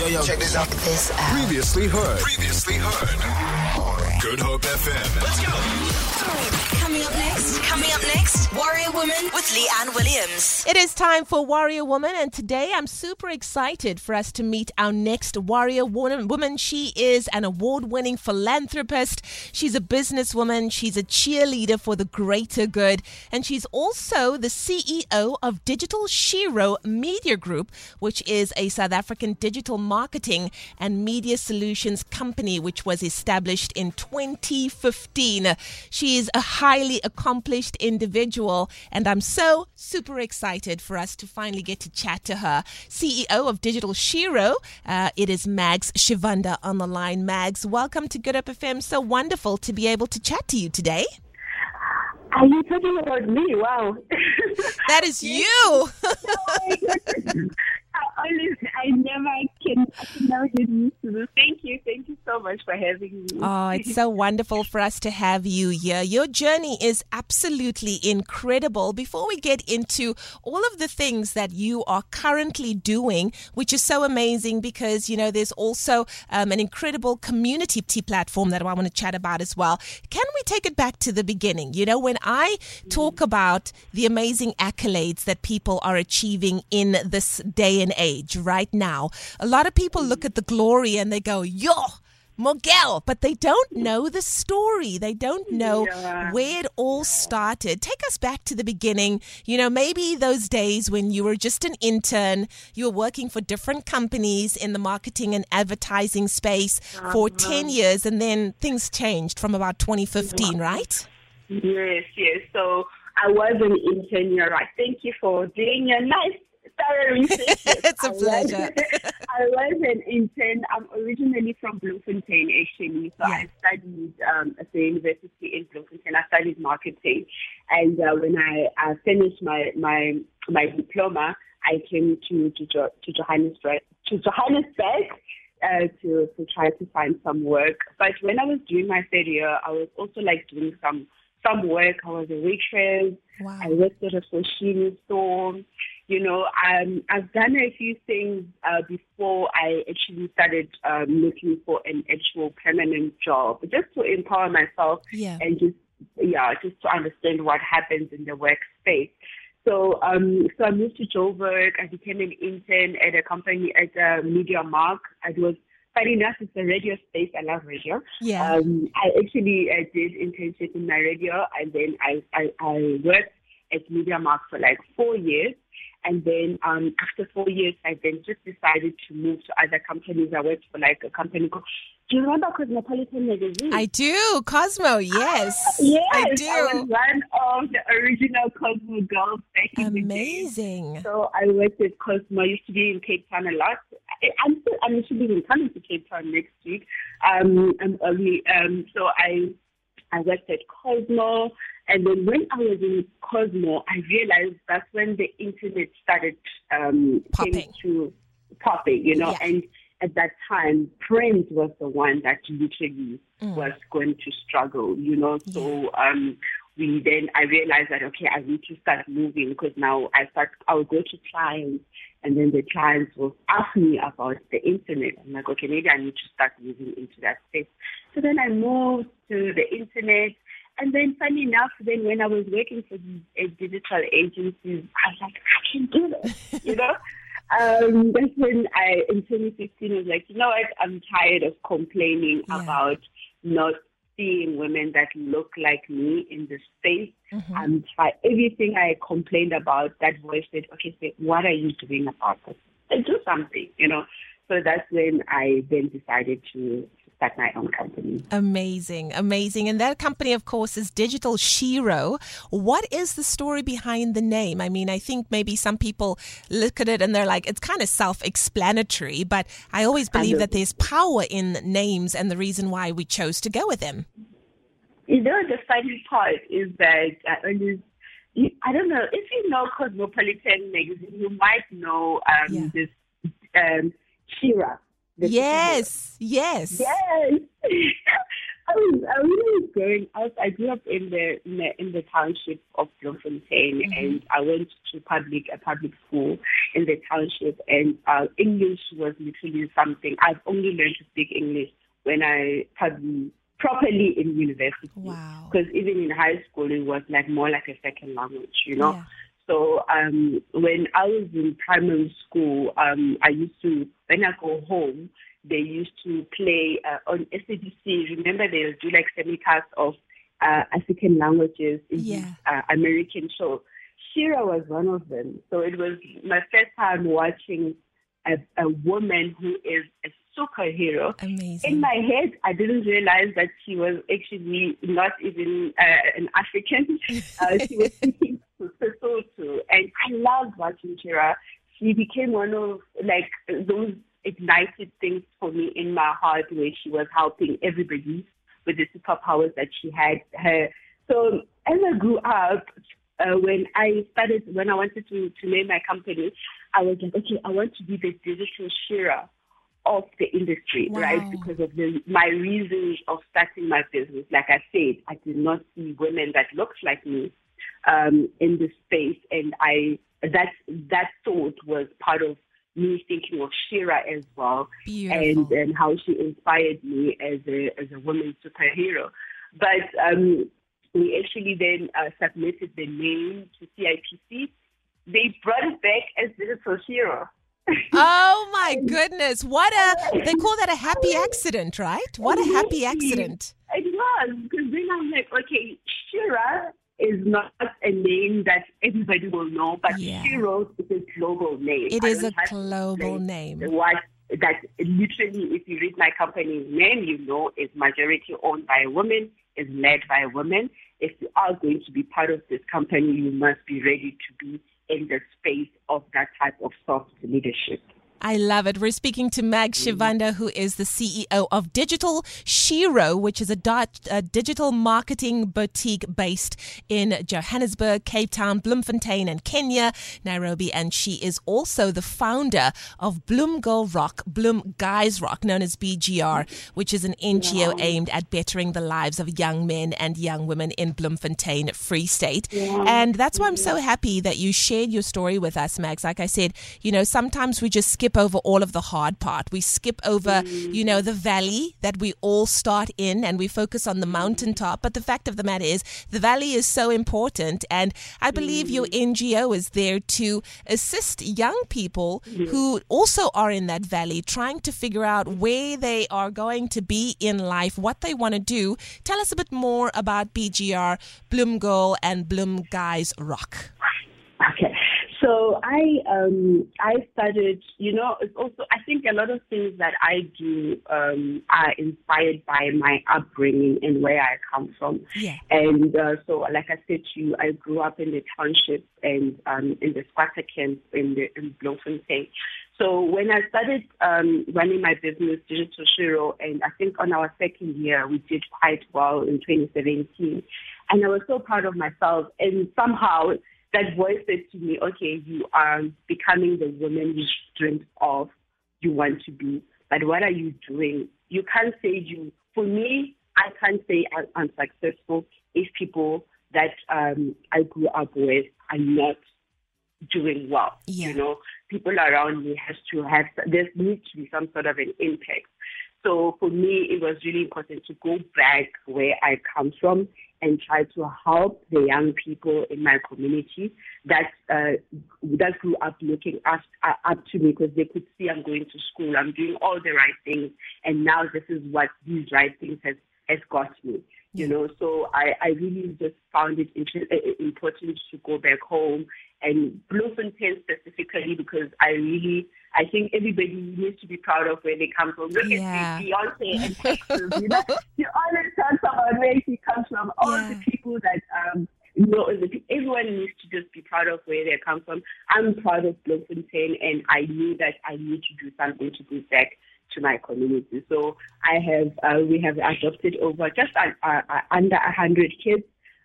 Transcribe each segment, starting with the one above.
Yo. Check this out. Previously heard. Good Hope FM. Let's go. Coming up next, Warrior Woman with Leanne Williams. It is time for Warrior Woman, and today I'm super excited for us to meet our next Warrior Woman. She is an award-winning philanthropist. She's a businesswoman. She's a cheerleader for the greater good, and she's also the CEO of Digital Shiro Media Group, which is a South African digital marketing and media solutions company which was established in 2015. She is a highly accomplished individual, and I'm so super excited for us to finally get to chat to her. CEO of Digital Shiro, it is Mags Shivanda on the line. Mags, welcome to Good Up FM. So wonderful to be able to chat to you today. Are you talking about me? Wow. That is you. I never get used to this. Thank you so much for having me. Oh, it's so wonderful for us to have you here. Your journey is absolutely incredible. Before we get into all of the things that you are currently doing, which is so amazing because, you know, there's also an incredible community platform that I want to chat about as well. Can we take it back to the beginning? You know, when I talk about the amazing accolades that people are achieving in this day and age right now, a lot of people look at the glory and they go, yo, Mogel, but they don't know the story. They don't know where it all started. Take us back to the beginning. You know, maybe those days when you were just an intern, you were working for different companies in the marketing and advertising space for 10 years, and then things changed from about 2015, right? Yes. So I was an intern, you're right. Thank you for doing your nice thorough research. It's a pleasure. I was an intern. I'm originally from Bloemfontein, actually. So I studied at the university in Bloemfontein. I studied marketing. And when I finished my diploma, I came to Johannesburg to try to find some work. But when I was doing my third year, I was also like doing some work. I was a waitress. Wow. I worked at a Foschini store. You know, I've done a few things before I actually started looking for an actual permanent job, just to empower myself and just to understand what happens in the workspace. So I moved to Joburg. I became an intern at a company at Media Mark. It was funny enough, it's a radio space. I love radio. Yeah. I actually did internship in my radio, and then I worked at Media Mark for like 4 years. And then after 4 years, I then just decided to move to other companies. I worked for like a company called, do you remember Cosmopolitan Magazine? I do. Cosmo, yes. Yes, I do. I was one of the original Cosmo girls back in the day. Amazing. So I worked at Cosmo. I used to be in Cape Town a lot. I'm actually even coming to Cape Town next week. So I worked at Cosmo. And then when I was in Cosmo, I realized that's when the internet started popping, you know. Yeah. And at that time, print was the one that literally was going to struggle, you know. So I realized that, okay, I need to start moving, because now I would go to clients, and then the clients will ask me about the internet. I'm like, okay, maybe I need to start moving into that space. So then I moved to the internet. And then, funny enough, then when I was working for these digital agencies, I was like, I can do this, you know? That's when in 2016, was like, you know what, I'm tired of complaining about not seeing women that look like me in the space. Everything I complained about, that voice said, okay, so what are you doing about this? And do something, you know? So that's when I then decided to start my own company. Amazing. And that company, of course, is Digital Shiro. What is the story behind the name? I mean, I think maybe some people look at it and they're like, it's kind of self-explanatory, but I always believe that there's power in names and the reason why we chose to go with them. You know, the funny part is that I don't know, if you know Cosmopolitan Magazine, you might know this Shira. Yes. I was growing up. I grew up in the township of Bloemfontein, and I went to a public school in the township. And English was literally something I've only learned to speak English when I studied properly in university. Wow. Because even in high school, it was like more like a second language, you know. Yeah. So when I was in primary school, I used to, when I go home, they used to play on SABC. Remember, they'll do like semi-cast of African languages in these, American shows. Shira was one of them. So it was my first time watching a woman who is a superhero. Amazing. In my head, I didn't realize that she was actually not even an African. She was speaking to Sesotho, and I loved watching Shira. She became one of like those ignited things for me in my heart, where she was helping everybody with the superpowers that she had. So as I grew up, when I wanted to name my company, I was like, okay, I want to be the digital Shira of the industry, right? Because of my reasons of starting my business. Like I said, I did not see women that looked like me in this space, and that thought was part of me thinking of Shira as well. Beautiful. and how she inspired me as a woman superhero. But we actually then submitted the name to CIPC. They brought it back as Digital Shira. Oh my goodness. They call that a happy accident, right? What a happy accident. It was, because then I'm like, okay, Shira is not a name that everybody will know, but Shiro is a global name. It is a global name. That literally, if you read my company's name, you know it's majority owned by a woman, is led by a woman. If you are going to be part of this company, you must be ready to be in the space of that type of soft leadership. I love it. We're speaking to Mag Shivanda, who is the CEO of Digital Shiro, which is a digital marketing boutique based in Johannesburg, Cape Town, Bloemfontein, and Kenya, Nairobi. And she is also the founder of Bloom Girl Rock, Bloom Guys Rock, known as BGR, which is an NGO aimed at bettering the lives of young men and young women in Bloemfontein, Free State. And that's why I'm so happy that you shared your story with us, Mags. Like I said, sometimes we just skip over all of the hard part. We skip over, the valley that we all start in, and we focus on the mountaintop. But the fact of the matter is, the valley is so important. And I believe your NGO is there to assist young people who also are in that valley, trying to figure out where they are going to be in life, what they want to do. Tell us a bit more about BGR, Bloom Girl, and Bloom Guys Rock. Okay. So I started, it's also, I think a lot of things that I do are inspired by my upbringing and where I come from. Yeah. And so, like I said to you, I grew up in the township and in the squatter camp in Bloemfontein. So when I started running my business, Digital Shiro, and I think on our second year, we did quite well in 2017. And I was so proud of myself. And somehow that voice said to me, okay, you are becoming the woman you dreamt of, you want to be. But what are you doing? You can't say for me, I can't say I'm successful if people that I grew up with are not doing well. Yeah. People around me there needs to be some sort of an impact. So for me, it was really important to go back where I come from and try to help the young people in my community that grew up looking up to me, because they could see I'm going to school, I'm doing all the right things, and now this is what these right things has got me. So I really just found it important to go back home, and Bloemfontein specifically, because I think everybody needs to be proud of where they come from. Look at Beyonce and Texas. She always talks about where she comes from. All the people that everyone needs to just be proud of where they come from. I'm proud of Bloemfontein, and I knew that I need to do something to give back to my community. So we have adopted over just under 100 kids.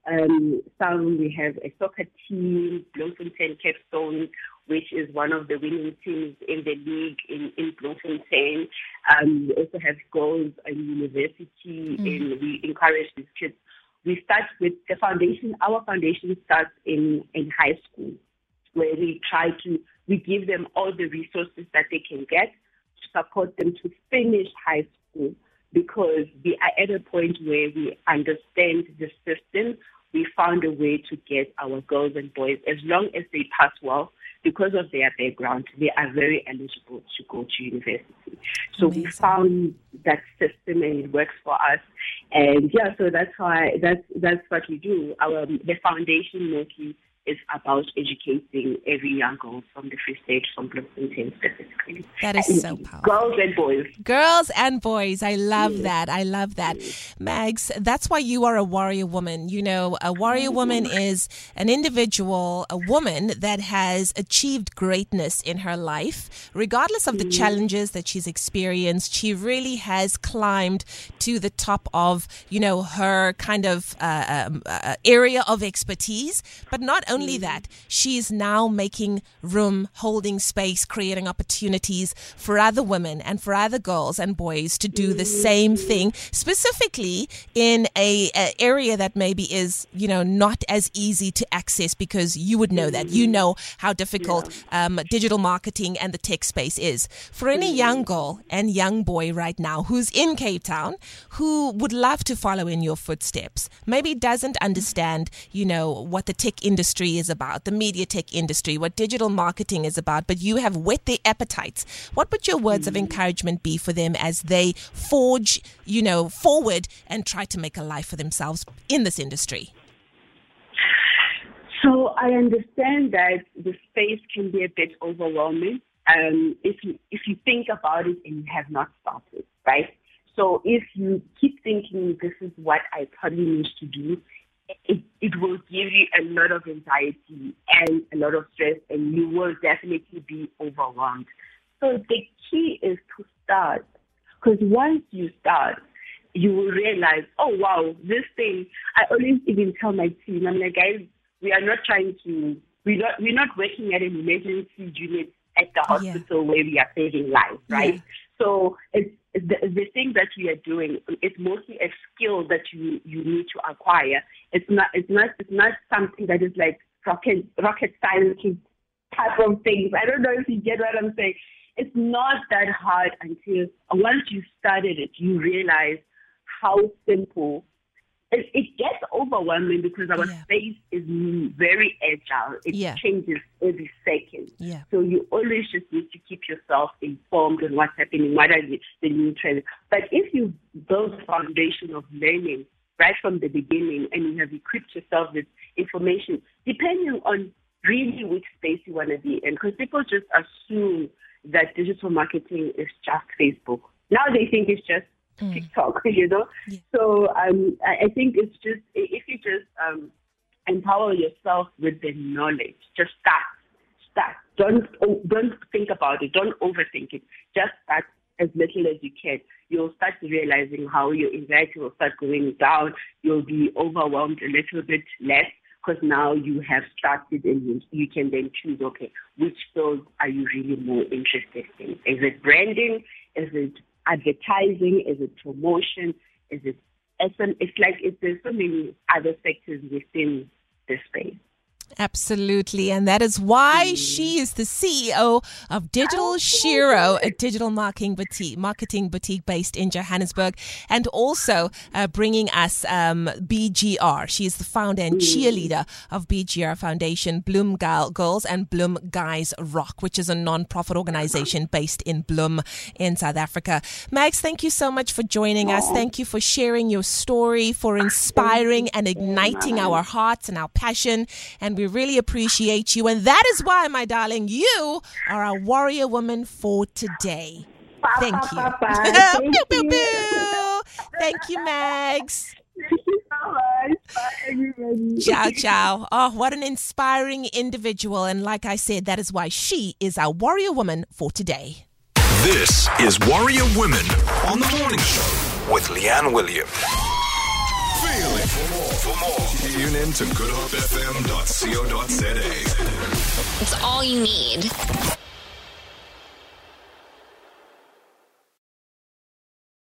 We have a soccer team, Bloemfontein Capstone, which is one of the winning teams in the league in Bloemfontein. We also have girls in university, and we encourage these kids. We start with the foundation. Our foundation starts in high school, where we give them all the resources that they can get to support them to finish high school, because we are at a point where we understand the system. We found a way to get our girls and boys, as long as they pass well, because of their background, they are very eligible to go to university. So Amazing. we found that system, and it works for us. And so that's what we do. The foundation mostly is about educating every young girl from the Free State, from Bloemfontein specifically. That is so powerful. Girls and boys. Girls and boys. I love that. I love that. Mags, that's why you are a warrior woman. You know, a warrior woman is an individual, a woman that has achieved greatness in her life. Regardless of the challenges that she's experienced, she really has climbed to the top of, her kind of area of expertise. But not only that, she's now making room, holding space, creating opportunities for other women and for other girls and boys to do the same thing, specifically in a area that maybe is, not as easy to access, because you would know that. You know how difficult digital marketing and the tech space is. For any young girl and young boy right now who's in Cape Town, who would love to follow in your footsteps, maybe doesn't understand, what the tech industry is about, the media tech industry, what digital marketing is about, but you have whet their appetites. What would your words of encouragement be for them as they forge, forward and try to make a life for themselves in this industry? So I understand that the space can be a bit overwhelming if you think about it and you have not started, right? So if you keep thinking this is what I probably need to do, it will give you a lot of anxiety and a lot of stress, and you will definitely be overwhelmed. So the key is to start, because once you start, you will realize, oh wow, this thing. I always even tell my team, I'm like, guys, we're not working at an emergency unit at the hospital where we are saving lives, right? Yeah. So it's the thing that we are doing. It's mostly a skill that you need to acquire. It's not something that is like rocket science type of things. I don't know if you get what I'm saying. It's not that hard until once you started it, you realize how simple. It gets overwhelming because our space is very agile. It changes every second. Yeah. So you always just need to keep yourself informed on what's happening, what are the new trends. But if you build a foundation of learning right from the beginning and you have equipped yourself with information, depending on really which space you want to be in, because people just assume that digital marketing is just Facebook. Now they think it's just TikTok, Yeah. So I think it's just, if you just empower yourself with the knowledge, just start. Don't think about it. Don't overthink it. Just start as little as you can. You'll start realizing how your anxiety will start going down. You'll be overwhelmed a little bit less, because now you have started and you can then choose, okay, which field are you really more interested in? Is it branding? Is it advertising? Is it promotion? Is it SM? There's so many other sectors within this space. Absolutely. And that is why she is the CEO of Digital Shiro, a digital marketing boutique based in Johannesburg, and also bringing us BGR. She is the founder and cheerleader of BGR Foundation, Bloom Girls and Bloom Guys Rock, which is a non-profit organization based in Bloem in South Africa. Mags, thank you so much for joining us. Thank you for sharing your story, for inspiring and igniting our hearts and our passion. And we really appreciate you. And that is why, my darling, you are our warrior woman for today. Thank you. Pew, pew, pew. Thank you, Mags. Thank you so much. Bye, everybody. Ciao, ciao. Oh, what an inspiring individual. And like I said, that is why she is our warrior woman for today. This is Warrior Women on the Morning Show with Leanne Williams. Feel it. For more, tune in to goodhopefm.co.za. It's all you need.